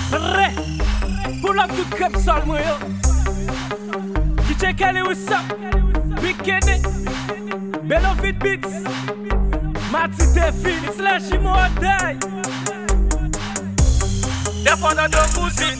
Re, pull up tout crêpe sol moi yo. DJ Kelly what's up? Big Kenny, Beloved Beats, Mati Devin, it's Lashi Moadai. Défendant de cousine.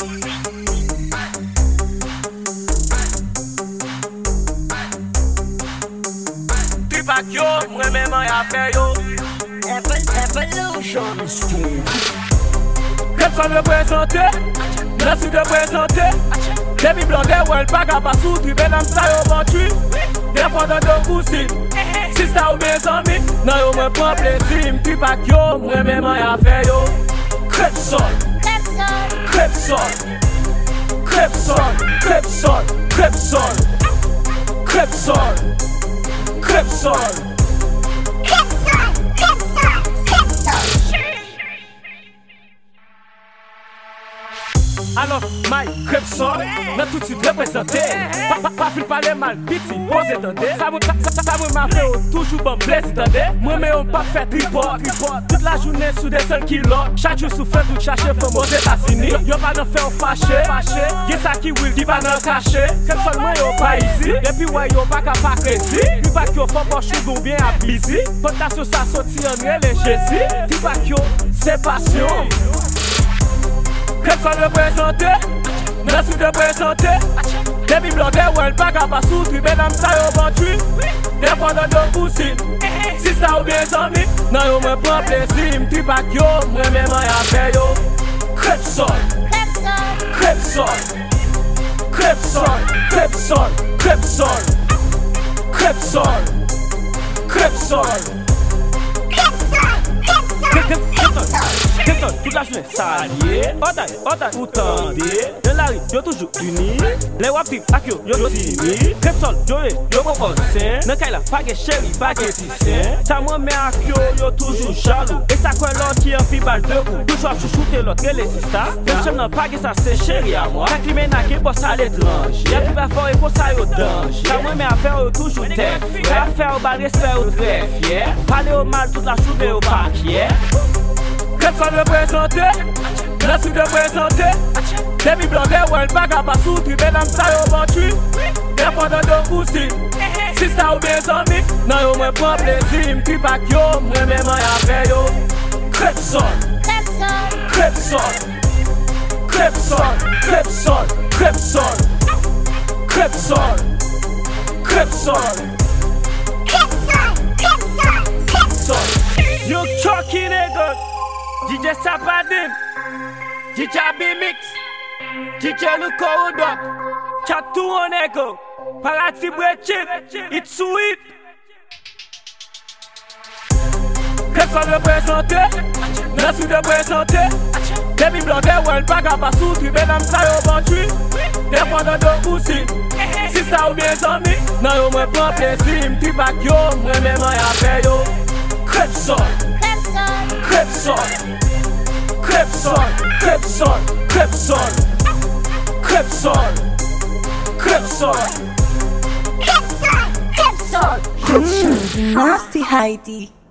Tripak yo, mwen menman ya fe yo. Evolution Street. Crêpe sol représente, merci de présenter. Demi blonde world bag a pas sous tribe nam sa yo bantu. Défendant de cousine. Sista ou mes amis, nan yo mwen prend plaisir. Tripak yo, mwen menman ya fe yo. Crêpe sol. Crêpe sol, crêpe sol, crêpe sol, crêpe sol, crêpe sol, crêpe sol. Alors, my crêpe sol, n'a tout de suite représenté. Pas fil parler mal, piti, pose tendez. Ça m'a fait toujours bon plaisir, tendez. Moi, mais on pas fait tripod. Toute la journée sous des seuls kilos. Chaque jour souffre, tout chercher, faut aux États-Unis. Yo pas d'en faire fâché. Y'a ça qui will, qui va n'en cacher. Crêpe sol, moi, yo pas ici. Et puis, ouais, yo pas qu'à pas crazy. Puis pas qu'il faut pas chou bien à busy. Potation, ça sorti en réel et Jésus. Puis pas qu'il c'est passion. Crêpe sol représente, merci de présenter. Demi blonde world bag a pas sous tribe nam sa yo bantu. Défendant de cousine, sista ou mes amis, nan yo mwen prend plaisir. Tripak yo, mwen menman ya fe yo. Crêpe sol, crêpe sol, crêpe sol, crêpe sol, crêpe sol, crêpe sol, crêpe sol. Toute la journée salé, oda ou tendé. De la rue, yo toujours unis. Les wap trip ak yo timi. Crêpe sol, yo proposé. Nan kay la pa gen chéri, pa gen tissin. Ça moi met ak yo toujours jaloux. Et ça quoi l'autre qui en fi balle debout. Toujours chouchouter l'autre et les sistas. Même chum nan pa gen ça c'est chéri à moi. Kak li menake boss à l'étranger. Y'a plus pas fort et pour ça yo danger. Ça moi met affaire yo toujours tête. Affaire au bal respect yo très fier. Parler au mal toute la journée au papier. Crêpe sol représente, merci de présenter. Demi blonde world bag a pas sous tribe nam sa yo bantu. Défendant de cousine, sista ou mes amis, nan yo mwen prend plaisir. Tripak yo, mwen menman ya fe yo. Crêpe sol, crêpe sol, crêpe sol, crêpe sol, crêpe sol, crêpe sol, crêpe sol, crêpe sol. You talking nigga. DJ Sapadim, DJ B-Mix, DJ Luko Udop, Chatou Oneko, Parati Brechip, it's sweet. Crêpe sol représente, merci de présenter. Demi blonde world bag a pas sous tribe nam sa yo bantu. Défendant de cousine, sista ou mes amis, nan yo mwen prend plaisir. Tripak yo, mwen menman ya fe yo. Crêpe sol, crêpe sol, crêpe sol, crêpe sol, crêpe sol, crêpe sol, crêpe sol, Nasty Heidi.